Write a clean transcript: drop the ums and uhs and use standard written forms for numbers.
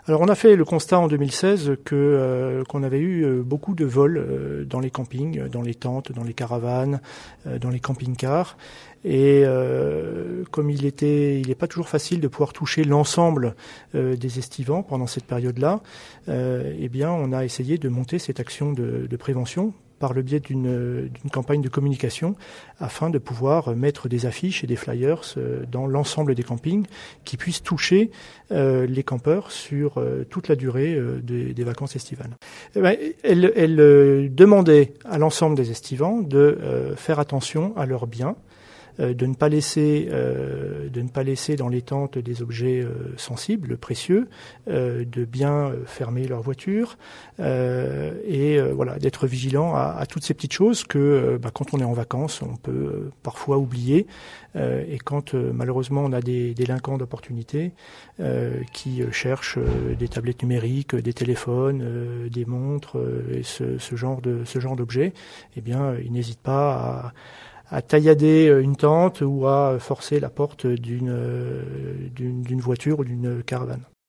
Alors on a fait le constat en 2016 qu'on avait eu beaucoup de vols dans les campings, dans les tentes, dans les caravanes, dans les camping-cars. Et comme il n'est pas toujours facile de pouvoir toucher l'ensemble des estivants pendant cette période-là, eh bien on a essayé de monter cette action de prévention par le biais d'une campagne de communication afin de pouvoir mettre des affiches et des flyers dans l'ensemble des campings qui puissent toucher les campeurs sur toute la durée des vacances estivales. Elle demandait à l'ensemble des estivants de faire attention à leurs biens, de ne pas laisser dans les tentes des objets sensibles, précieux, de bien fermer leur voiture et voilà, d'être vigilant à toutes ces petites choses que quand on est en vacances, on peut parfois oublier et quand malheureusement on a des délinquants d'opportunité qui cherchent des tablettes numériques, des téléphones, des montres et ce genre d'objets, eh bien ils n'hésitent pas à taillader une tente ou à forcer la porte d'une voiture ou d'une caravane.